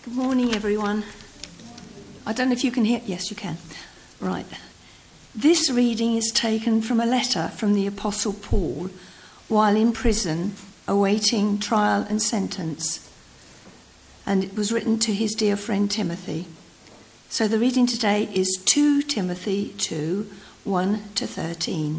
Good morning, everyone. I don't know if you can hear. Yes, you can. Right. This reading is taken from a letter from the Apostle Paul while in prison awaiting trial and sentence. And it was written to his dear friend Timothy. So the reading today is 2 Timothy 2, 1 to 13.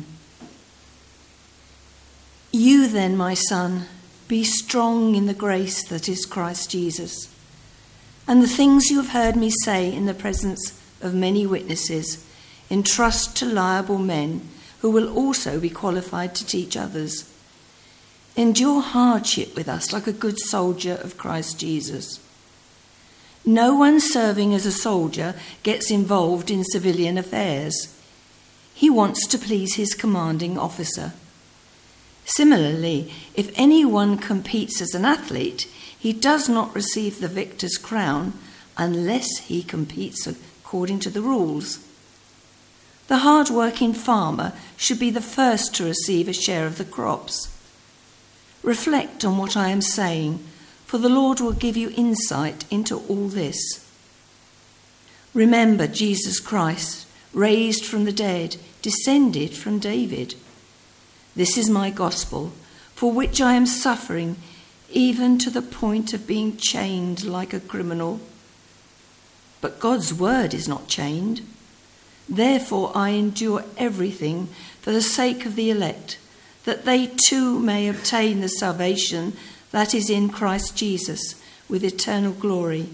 You then, my son, be strong in the grace that is Christ Jesus. And the things you have heard me say in the presence of many witnesses, entrust to liable men who will also be qualified to teach others. Endure hardship with us like a good soldier of Christ Jesus. No one serving as a soldier gets involved in civilian affairs. He wants to please his commanding officer. Similarly, if anyone competes as an athlete, he does not receive the victor's crown unless he competes according to the rules. The hard-working farmer should be the first to receive a share of the crops. Reflect on what I am saying, for the Lord will give you insight into all this. Remember Jesus Christ, raised from the dead, descended from David. This is my gospel, for which I am suffering, even to the point of being chained like a criminal. But God's word is not chained. Therefore I endure everything for the sake of the elect, that they too may obtain the salvation that is in Christ Jesus with eternal glory.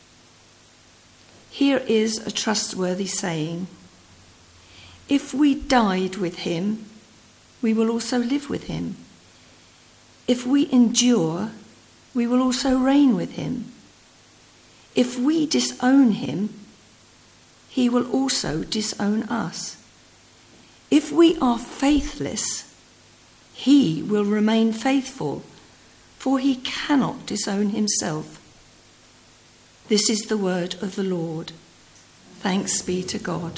Here is a trustworthy saying. If we died with him, we will also live with him. If we endure, we will also reign with him. If we disown him, he will also disown us. If we are faithless, he will remain faithful, for he cannot disown himself. This is the word of the Lord. Thanks be to God.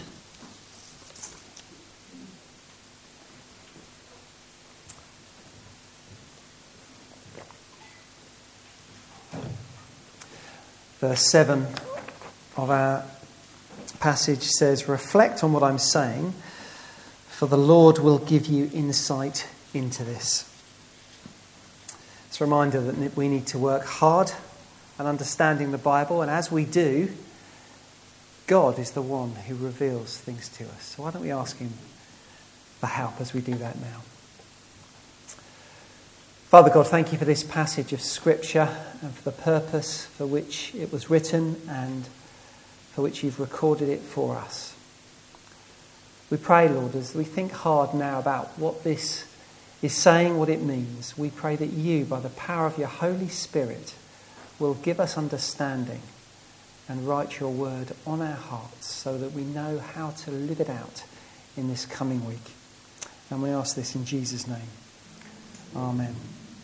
Verse 7 of our passage says, reflect on what I'm saying, for the Lord will give you insight into this. It's a reminder that we need to work hard at understanding the Bible, and as we do, God is the one who reveals things to us. So why don't we ask him for help as we do that now? Father God, thank you for this passage of Scripture and for the purpose for which it was written and for which you've recorded it for us. We pray, Lord, as we think hard now about what this is saying, what it means, we pray that you, by the power of your Holy Spirit, will give us understanding and write your word on our hearts so that we know how to live it out in this coming week. And we ask this in Jesus' name. Amen.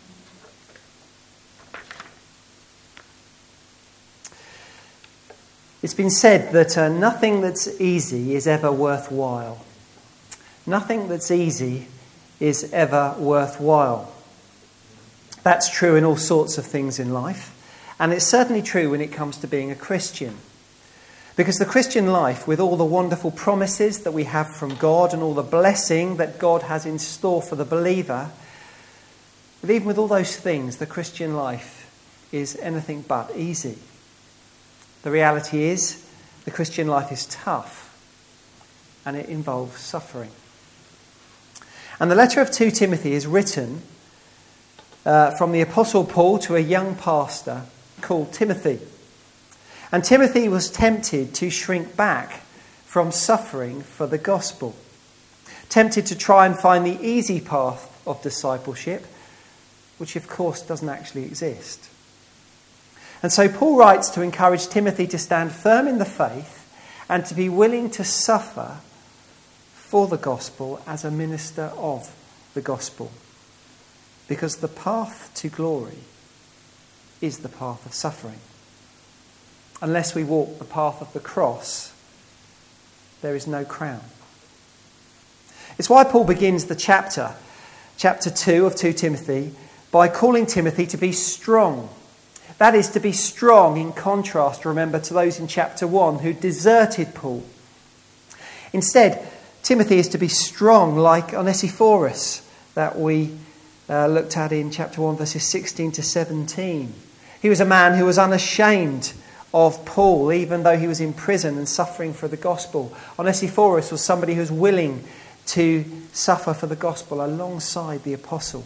It's been said that nothing that's easy is ever worthwhile. Nothing that's easy is ever worthwhile. That's true in all sorts of things in life. And it's certainly true when it comes to being a Christian. Because the Christian life, with all the wonderful promises that we have from God and all the blessing that God has in store for the believer, but even with all those things, the Christian life is anything but easy. The reality is, the Christian life is tough, and it involves suffering. And the letter of 2 Timothy is written from the Apostle Paul to a young pastor called Timothy. And Timothy was tempted to shrink back from suffering for the gospel, tempted to try and find the easy path of discipleship, which of course doesn't actually exist. And so Paul writes to encourage Timothy to stand firm in the faith and to be willing to suffer for the gospel as a minister of the gospel. Because the path to glory is the path of suffering. Unless we walk the path of the cross, there is no crown. It's why Paul begins the chapter 2 of 2 Timothy, by calling Timothy to be strong. That is to be strong, in contrast, remember, to those in chapter 1 who deserted Paul. Instead, Timothy is to be strong like Onesiphorus that we looked at in chapter 1, verses 16 to 17. He was a man who was unashamed of Paul, even though he was in prison and suffering for the gospel. Onesiphorus was somebody who was willing to suffer for the gospel alongside the apostle.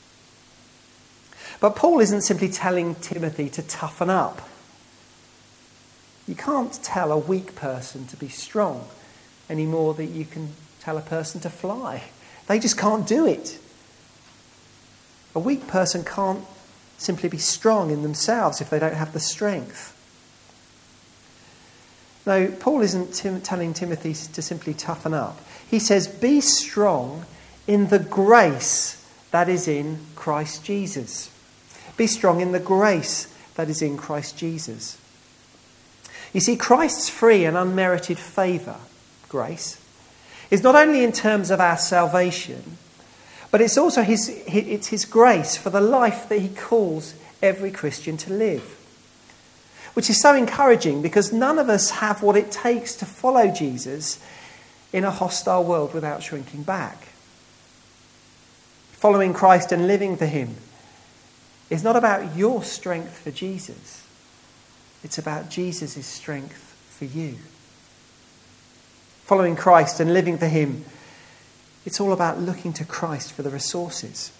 But Paul isn't simply telling Timothy to toughen up. You can't tell a weak person to be strong any more than you can tell a person to fly. They just can't do it. A weak person can't simply be strong in themselves if they don't have the strength. No, Paul isn't telling Timothy to simply toughen up. He says, be strong in the grace that is in Christ Jesus. Be strong in the grace that is in Christ Jesus. You see, Christ's free and unmerited favour, grace, is not only in terms of our salvation, but it's also his grace for the life that he calls every Christian to live. Which is so encouraging because none of us have what it takes to follow Jesus in a hostile world without shrinking back. Following Christ and living for him is not about your strength for Jesus. It's about Jesus' strength for you. Following Christ and living for him, it's all about looking to Christ for the resources.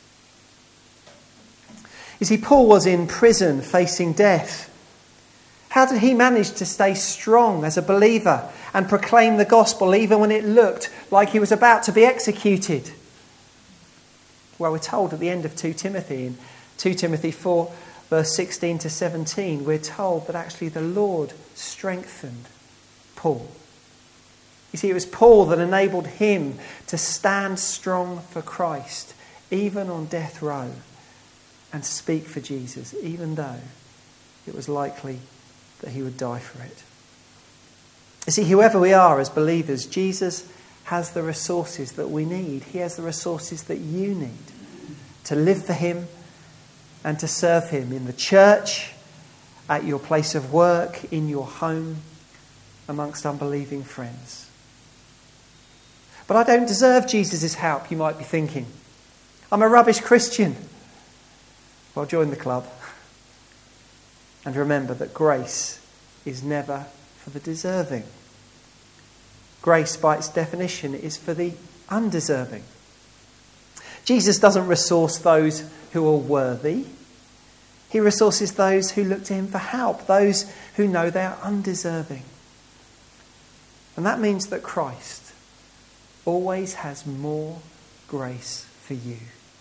You see, Paul was in prison facing death. How did he manage to stay strong as a believer and proclaim the gospel even when it looked like he was about to be executed? Well, we're told at the end of 2 Timothy, in 2 Timothy 4, verse 16 to 17, we're told that actually the Lord strengthened Paul. You see, it was Paul that enabled him to stand strong for Christ, even on death row, and speak for Jesus, even though it was likely that he would die for it. You see, whoever we are as believers, Jesus has the resources that we need. He has the resources that you need to live for him and to serve him in the church, at your place of work, in your home, amongst unbelieving friends. But I don't deserve Jesus' help, you might be thinking. I'm a rubbish Christian. Well, join the club. And remember that grace is never for the deserving. Grace, by its definition, is for the undeserving. Jesus doesn't resource those who are worthy. He resources those who look to him for help, those who know they are undeserving. And that means that Christ always has more grace for you.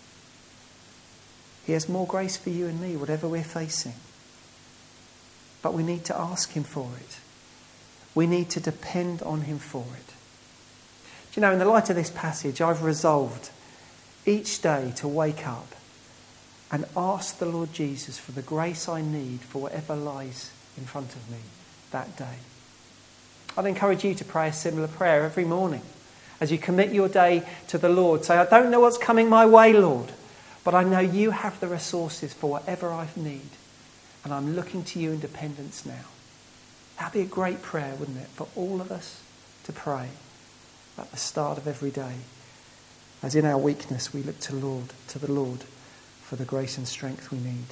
He has more grace for you and me, whatever we're facing. But we need to ask him for it. We need to depend on him for it. Do you know, in the light of this passage, I've resolved each day to wake up and ask the Lord Jesus for the grace I need for whatever lies in front of me that day. I'd encourage you to pray a similar prayer every morning as you commit your day to the Lord. Say, I don't know what's coming my way, Lord, but I know you have the resources for whatever I need. And I'm looking to you in dependence now. That'd be a great prayer, wouldn't it, for all of us to pray at the start of every day. As in our weakness, we look to the Lord for the grace and strength we need.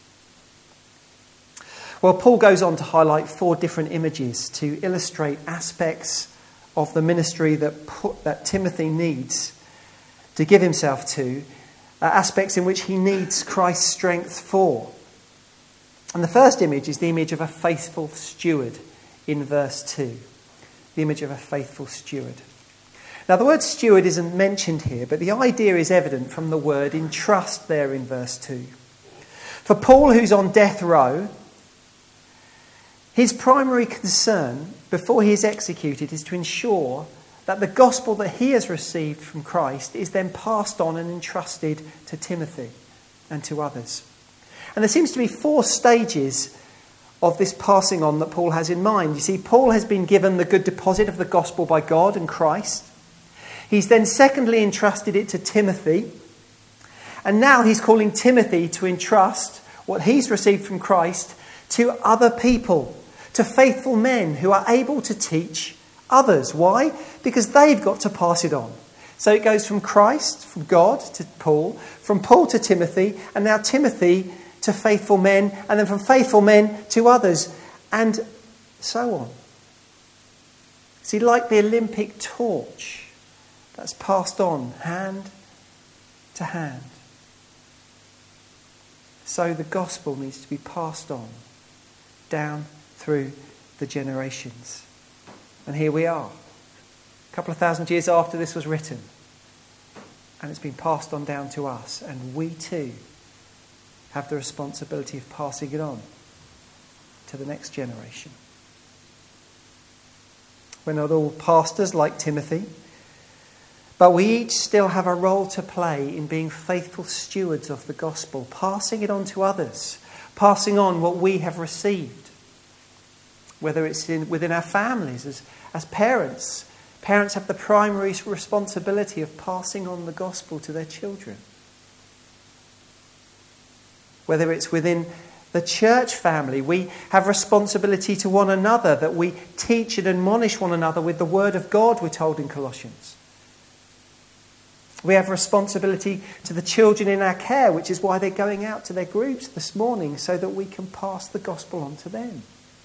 Well, Paul goes on to highlight 4 different images to illustrate aspects of the ministry that Timothy needs to give himself to, aspects in which he needs Christ's strength for. And the first image is the image of a faithful steward in verse 2. The image of a faithful steward. Now, the word steward isn't mentioned here, but the idea is evident from the word entrust there in verse 2. For Paul, who's on death row, his primary concern before he is executed is to ensure that the gospel that he has received from Christ is then passed on and entrusted to Timothy and to others. And there seems to be 4 stages of this passing on that Paul has in mind. You see, Paul has been given the good deposit of the gospel by God and Christ. He's then secondly entrusted it to Timothy. And now he's calling Timothy to entrust what he's received from Christ to other people, to faithful men who are able to teach others. Why? Because they've got to pass it on. So it goes from Christ, from God to Paul, from Paul to Timothy, and now Timothy to faithful men, and then from faithful men to others, and so on. See, like the Olympic torch that's passed on hand to hand, so the gospel needs to be passed on down through the generations. And here we are, a couple of thousand years after this was written, and it's been passed on down to us, and we too have the responsibility of passing it on to the next generation. We're not all pastors like Timothy, but we each still have a role to play in being faithful stewards of the gospel, passing it on to others, passing on what we have received. Whether it's within our families, as parents. Parents have the primary responsibility of passing on the gospel to their children. Whether it's within the church family, we have responsibility to one another, that we teach and admonish one another with the word of God, we're told in Colossians. We have responsibility to the children in our care, which is why they're going out to their groups this morning, so that we can pass the gospel on to them.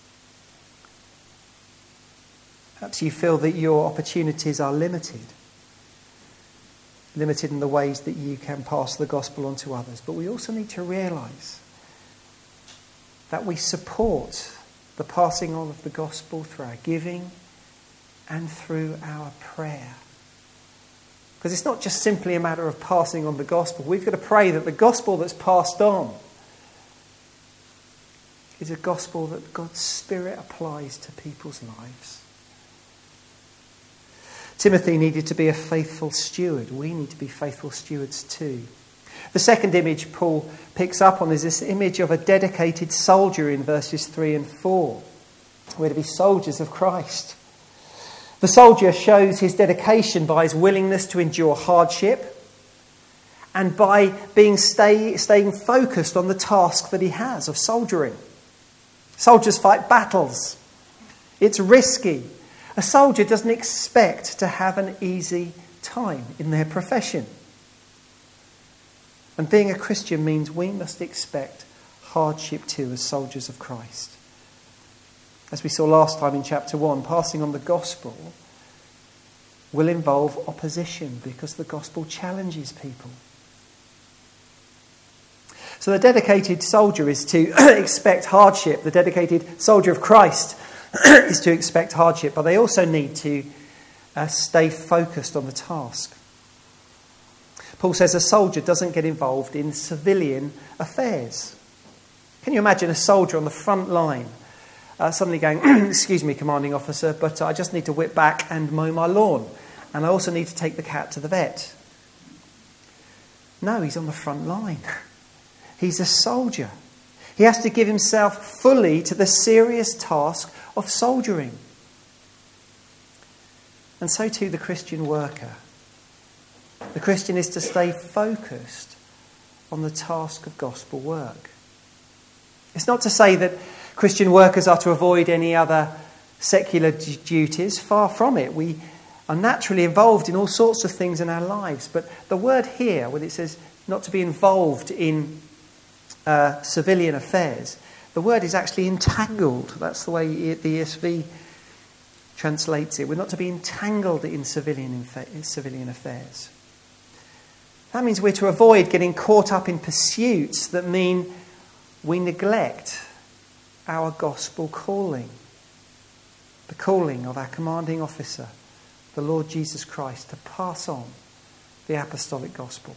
Perhaps you feel that your opportunities are limited in the ways that you can pass the gospel on to others. But we also need to realise that we support the passing on of the gospel through our giving and through our prayer. Because it's not just simply a matter of passing on the gospel. We've got to pray that the gospel that's passed on is a gospel that God's Spirit applies to people's lives. Timothy needed to be a faithful steward. We need to be faithful stewards too. The second image Paul picks up on is this image of a dedicated soldier in verses 3 and 4. We're to be soldiers of Christ. The soldier shows his dedication by his willingness to endure hardship and by staying focused on the task that he has of soldiering. Soldiers fight battles. It's risky. A soldier doesn't expect to have an easy time in their profession. And being a Christian means we must expect hardship too as soldiers of Christ. As we saw last time in chapter 1, passing on the gospel will involve opposition because the gospel challenges people. So the dedicated soldier is to expect hardship. The dedicated soldier of Christ is to expect hardship, but they also need to stay focused on the task. Paul says a soldier doesn't get involved in civilian affairs. Can you imagine a soldier on the front line suddenly going, excuse me, commanding officer, but I just need to whip back and mow my lawn, and I also need to take the cat to the vet. No, he's on the front line. He's a soldier. He has to give himself fully to the serious task of soldiering. And so too the Christian worker. The Christian is to stay focused on the task of gospel work. It's not to say that Christian workers are to avoid any other secular duties. Far from it. We are naturally involved in all sorts of things in our lives. But the word here, when it says not to be involved in civilian affairs, the word is actually entangled. That's the way the ESV translates it. We're not to be entangled in civilian affairs. That means we're to avoid getting caught up in pursuits that mean we neglect our gospel calling, the calling of our commanding officer, the Lord Jesus Christ, to pass on the apostolic gospel.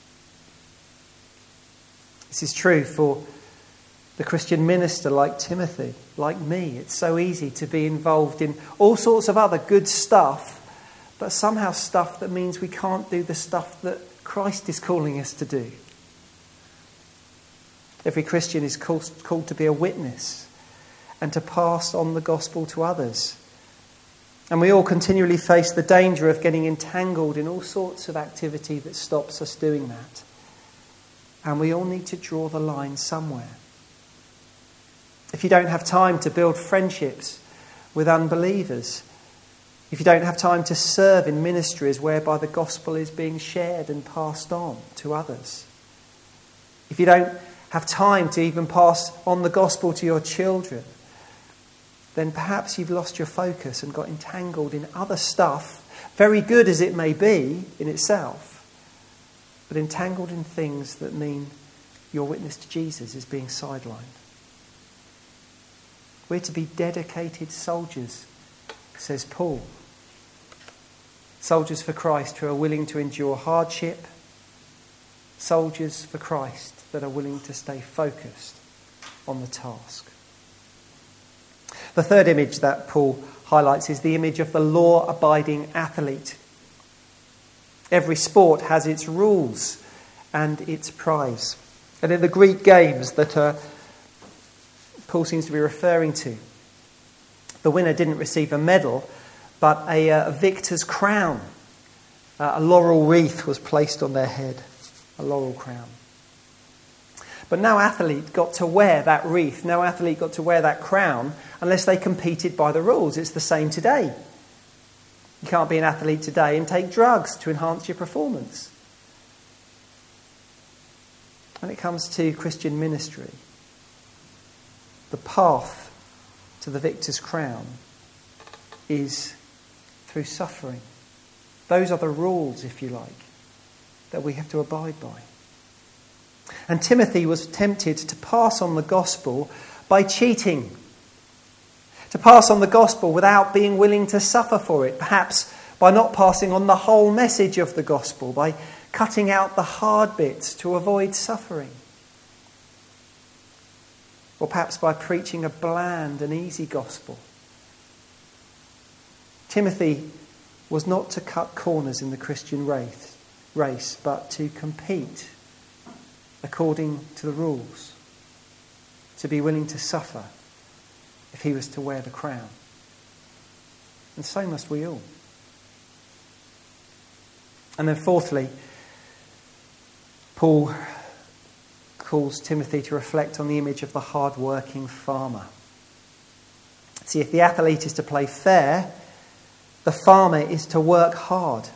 This is true for the Christian minister like Timothy, like me. It's so easy to be involved in all sorts of other good stuff, but somehow stuff that means we can't do the stuff that Christ is calling us to do. Every Christian is called to be a witness and to pass on the gospel to others. And we all continually face the danger of getting entangled in all sorts of activity that stops us doing that. And we all need to draw the line somewhere. If you don't have time to build friendships with unbelievers, if you don't have time to serve in ministries whereby the gospel is being shared and passed on to others, if you don't have time to even pass on the gospel to your children, then perhaps you've lost your focus and got entangled in other stuff, very good as it may be in itself, but entangled in things that mean your witness to Jesus is being sidelined. We're to be dedicated soldiers, says Paul. Soldiers for Christ who are willing to endure hardship. Soldiers for Christ that are willing to stay focused on the task. The third image that Paul highlights is the image of the law-abiding athlete. Every sport has its rules and its prize. And in the Greek games that Paul seems to be referring to, the winner didn't receive a medal, but a victor's crown. A laurel wreath was placed on their head, a laurel crown. But no athlete got to wear that wreath, no athlete got to wear that crown unless they competed by the rules. It's the same today. You can't be an athlete today and take drugs to enhance your performance. When it comes to Christian ministry, the path to the victor's crown is through suffering. Those are the rules, if you like, that we have to abide by. And Timothy was tempted to pass on the gospel by cheating. To pass on the gospel without being willing to suffer for it. Perhaps by not passing on the whole message of the gospel. By cutting out the hard bits to avoid suffering. Or perhaps by preaching a bland and easy gospel. Timothy was not to cut corners in the Christian race, but to compete according to the rules, to be willing to suffer if he was to wear the crown. And so must we all. And then fourthly, Paul calls Timothy to reflect on the image of the hard-working farmer. See, if the athlete is to play fair, the farmer is to work hard.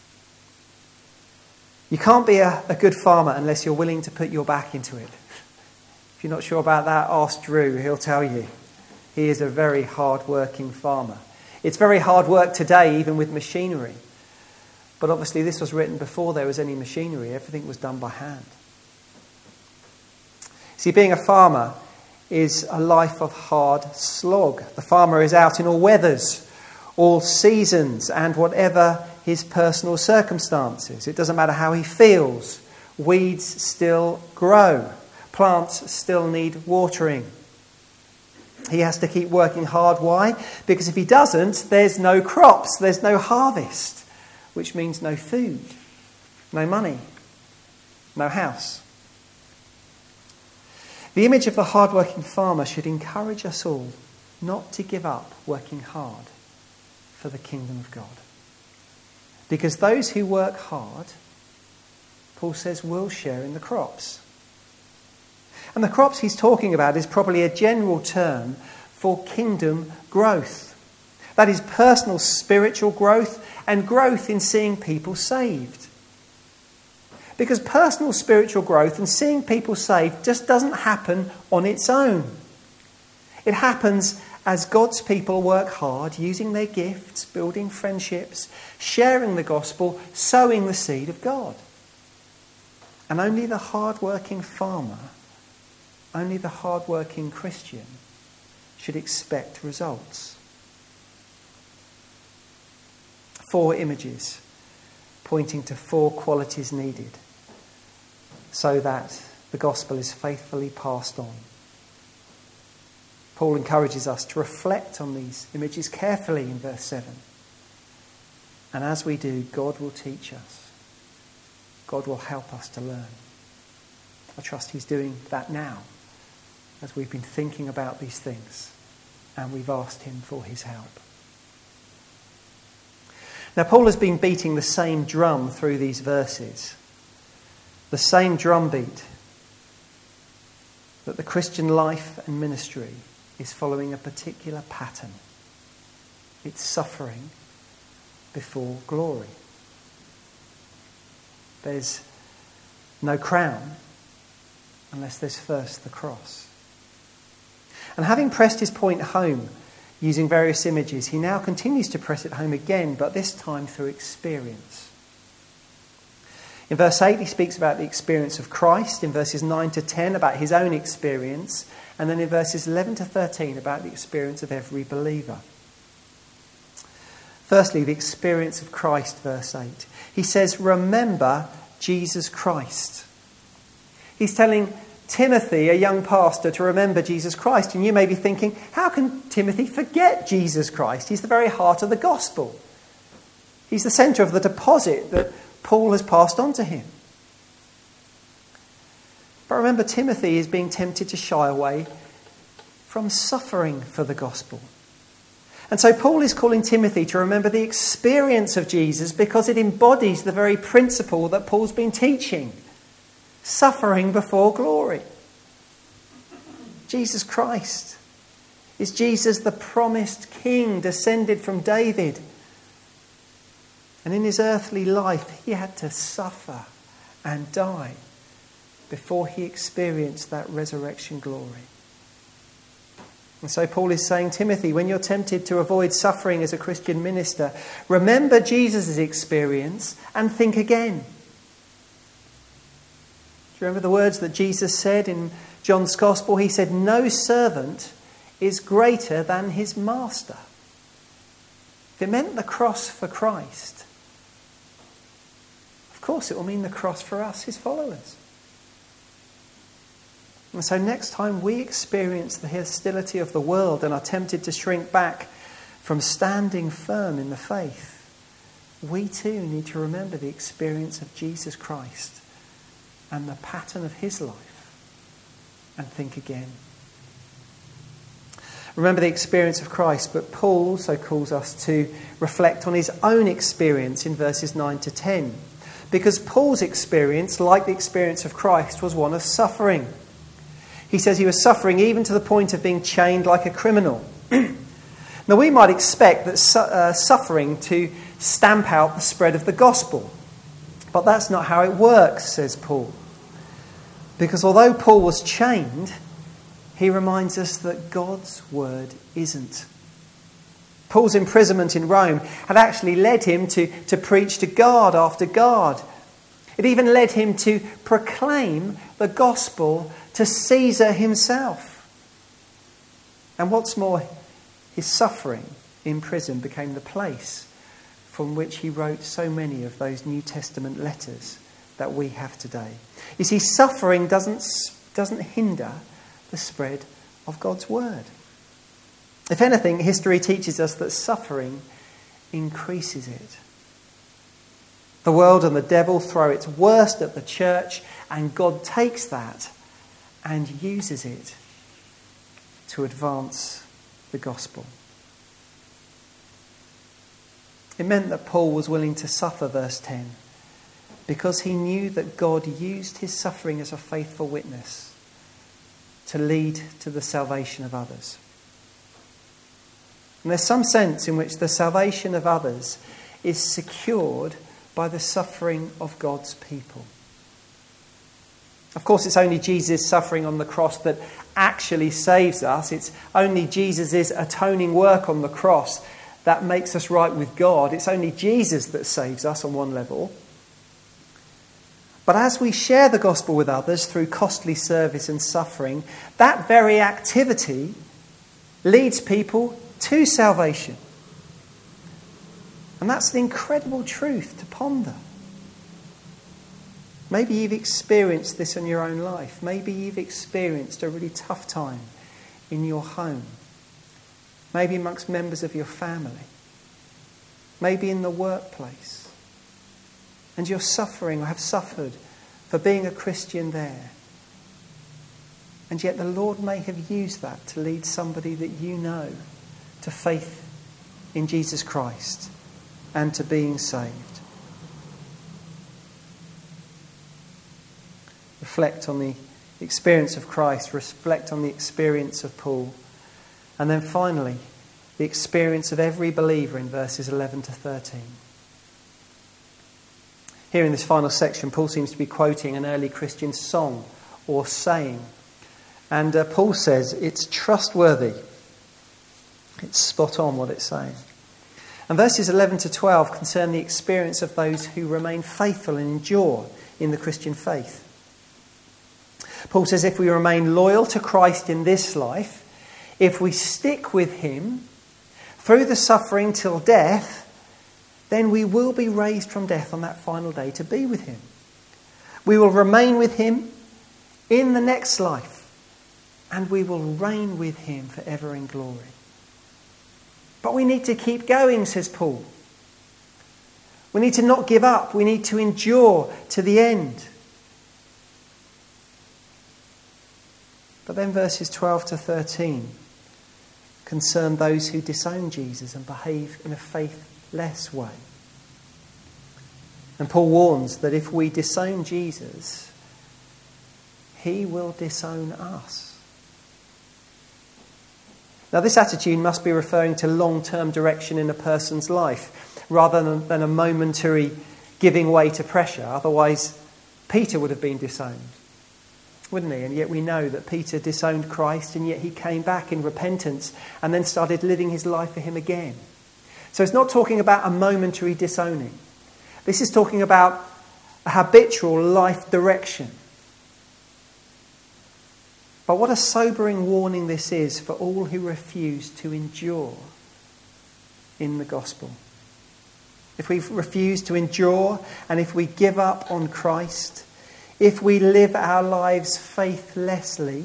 You can't be a good farmer unless you're willing to put your back into it. If you're not sure about that, ask Drew, he'll tell you. He is a very hard-working farmer. It's very hard work today, even with machinery. But obviously this was written before there was any machinery. Everything was done by hand. See, being a farmer is a life of hard slog. The farmer is out in all weathers, all seasons, and whatever his personal circumstances. It doesn't matter how he feels. Weeds still grow. Plants still need watering. He has to keep working hard. Why? Because if he doesn't, there's no crops, there's no harvest, which means no food, no money, no house. The image of the hard-working farmer should encourage us all not to give up working hard for the kingdom of God. Because those who work hard, Paul says, will share in the crops. And the crops he's talking about is probably a general term for kingdom growth. That is personal spiritual growth and growth in seeing people saved. Because personal spiritual growth and seeing people saved just doesn't happen on its own. It happens as God's people work hard, using their gifts, building friendships, sharing the gospel, sowing the seed of God. And only the hard-working farmer, only the hard-working Christian should expect results. 4 images pointing to 4 qualities needed so that the gospel is faithfully passed on. Paul encourages us to reflect on these images carefully in verse 7. And as we do, God will teach us. God will help us to learn. I trust he's doing that now as we've been thinking about these things and we've asked him for his help. Now, Paul has been beating the same drum through these verses. The same drum beat that the Christian life and ministry is following a particular pattern. It's suffering before glory. There's no crown unless there's first the cross. And having pressed his point home using various images, he now continues to press it home again, but this time through experience. In verse 8, he speaks about the experience of Christ. In verses 9 to 10, about his own experience. And then in verses 11 to 13, about the experience of every believer. Firstly, the experience of Christ, verse 8. He says, remember Jesus Christ. He's telling Timothy, a young pastor, to remember Jesus Christ. And you may be thinking, how can Timothy forget Jesus Christ? He's the very heart of the gospel. He's the centre of the deposit that Paul has passed on to him. But remember, Timothy is being tempted to shy away from suffering for the gospel. And so Paul is calling Timothy to remember the experience of Jesus because it embodies the very principle that Paul's been teaching. Suffering before glory. Jesus Christ. Is Jesus the promised king descended from David? And in his earthly life, he had to suffer and die before he experienced that resurrection glory. And so Paul is saying, Timothy, when you're tempted to avoid suffering as a Christian minister, remember Jesus' experience and think again. Do you remember the words that Jesus said in John's Gospel? He said, no servant is greater than his master. If it meant the cross for Christ, of course it will mean the cross for us, his followers. And so next time we experience the hostility of the world and are tempted to shrink back from standing firm in the faith, we too need to remember the experience of Jesus Christ and the pattern of his life and think again. Remember the experience of Christ, but Paul also calls us to reflect on his own experience in verses 9 to 10. Because Paul's experience, like the experience of Christ, was one of suffering. He says he was suffering even to the point of being chained like a criminal. Now we might expect that suffering to stamp out the spread of the gospel. But that's not how it works, says Paul. Because although Paul was chained, he reminds us that God's word isn't. Paul's imprisonment in Rome had actually led him to preach to guard after guard. It even led him to proclaim the gospel to Caesar himself. And what's more, his suffering in prison became the place from which he wrote so many of those New Testament letters that we have today. You see, suffering doesn't hinder the spread of God's word. If anything, history teaches us that suffering increases it. The world and the devil throw its worst at the church, and God takes that and uses it to advance the gospel. It meant that Paul was willing to suffer, verse 10, because he knew that God used his suffering as a faithful witness to lead to the salvation of others. And there's some sense in which the salvation of others is secured by the suffering of God's people. Of course, it's only Jesus' suffering on the cross that actually saves us. It's only Jesus' atoning work on the cross that makes us right with God. It's only Jesus that saves us on one level. But as we share the gospel with others through costly service and suffering, that very activity leads people to salvation. And that's an incredible truth to ponder. Maybe you've experienced this in your own life. Maybe you've experienced a really tough time in your home. Maybe amongst members of your family. Maybe in the workplace. And you're suffering or have suffered for being a Christian there. And yet the Lord may have used that to lead somebody that you know to faith in Jesus Christ and to being saved. Reflect on the the experience of Christ, reflect on the experience of Paul. And then finally, the experience of every believer in verses 11 to 13. Here in this final section, Paul seems to be quoting an early Christian song or saying. And Paul says it's trustworthy. It's spot on what it's saying. And verses 11 to 12 concern the experience of those who remain faithful and endure in the Christian faith. Paul says if we remain loyal to Christ in this life, if we stick with him through the suffering till death, then we will be raised from death on that final day to be with him. We will remain with him in the next life, and we will reign with him forever in glory. But we need to keep going, says Paul. We need to not give up. We need to endure to the end. But then verses 12 to 13 concern those who disown Jesus and behave in a faithless way. And Paul warns that if we disown Jesus, he will disown us. Now, this attitude must be referring to long-term direction in a person's life rather than a momentary giving way to pressure. Otherwise, Peter would have been disowned, wouldn't he? And yet we know that Peter disowned Christ, and yet he came back in repentance and then started living his life for him again. So it's not talking about a momentary disowning. This is talking about a habitual life direction. But what a sobering warning this is for all who refuse to endure in the gospel. If we refuse to endure, and if we give up on Christ, if we live our lives faithlessly,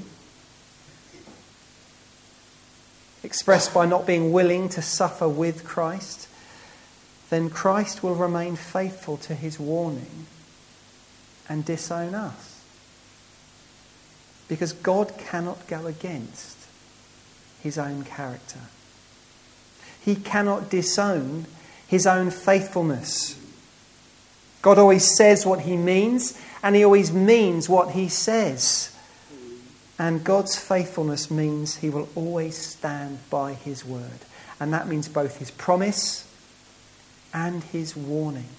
expressed by not being willing to suffer with Christ, then Christ will remain faithful to his warning and disown us. Because God cannot go against his own character. He cannot disown his own faithfulness. God always says what he means, and he always means what he says. And God's faithfulness means he will always stand by his word. And that means both his promise and his warning.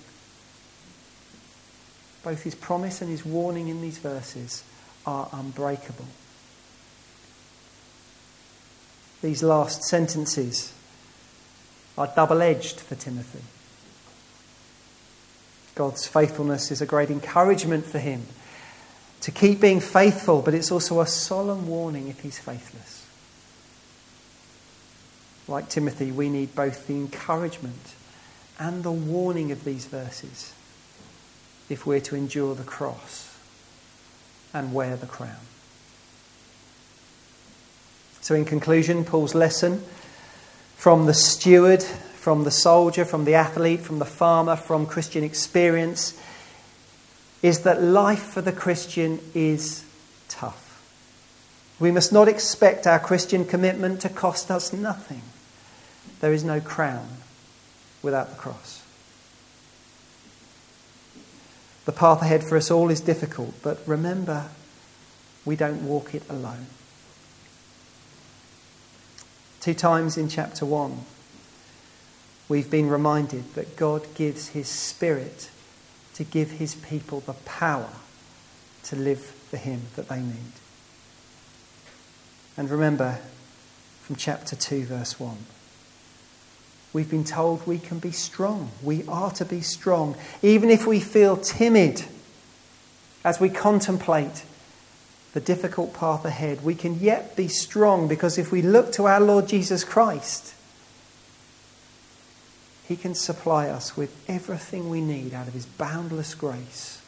Both his promise and his warning in these verses are unbreakable. These last sentences are double-edged for Timothy. God's faithfulness is a great encouragement for him to keep being faithful, but it's also a solemn warning if he's faithless. Like Timothy, we need both the encouragement and the warning of these verses if we're to endure the cross and wear the crown. So in conclusion, Paul's lesson from the steward, from the soldier, from the athlete, from the farmer, from Christian experience, is that life for the Christian is tough. We must not expect our Christian commitment to cost us nothing. There is no crown without the cross. The path ahead for us all is difficult, but remember, we don't walk it alone. 2 times in chapter 1, we've been reminded that God gives his Spirit to give his people the power to live for him that they need. And remember, from chapter 2, verse 1, we've been told we can be strong. We are to be strong. Even if we feel timid as we contemplate the difficult path ahead, we can yet be strong, because if we look to our Lord Jesus Christ, he can supply us with everything we need out of his boundless grace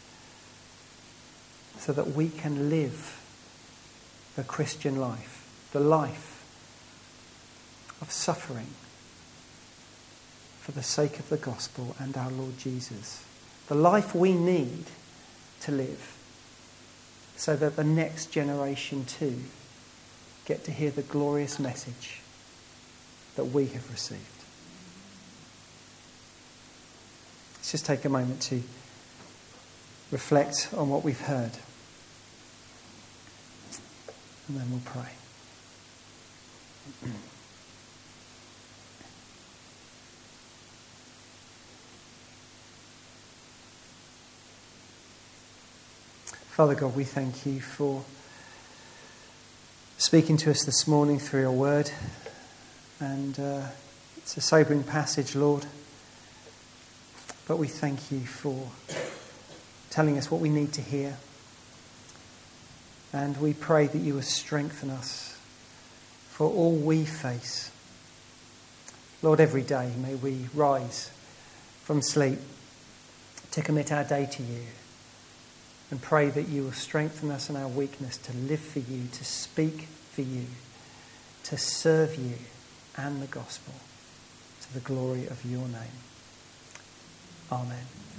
so that we can live the Christian life, the life of suffering for the sake of the gospel and our Lord Jesus. The life we need to live so that the next generation too get to hear the glorious message that we have received. Let's just take a moment to reflect on what we've heard. and then we'll pray. Father God, we thank you for speaking to us this morning through your word. And it's a sobering passage, Lord. But we thank you for telling us what we need to hear. And we pray that you will strengthen us for all we face. Lord, every day may we rise from sleep to commit our day to you. And pray that you will strengthen us in our weakness to live for you, to speak for you, to serve you and the gospel to the glory of your name. Amen.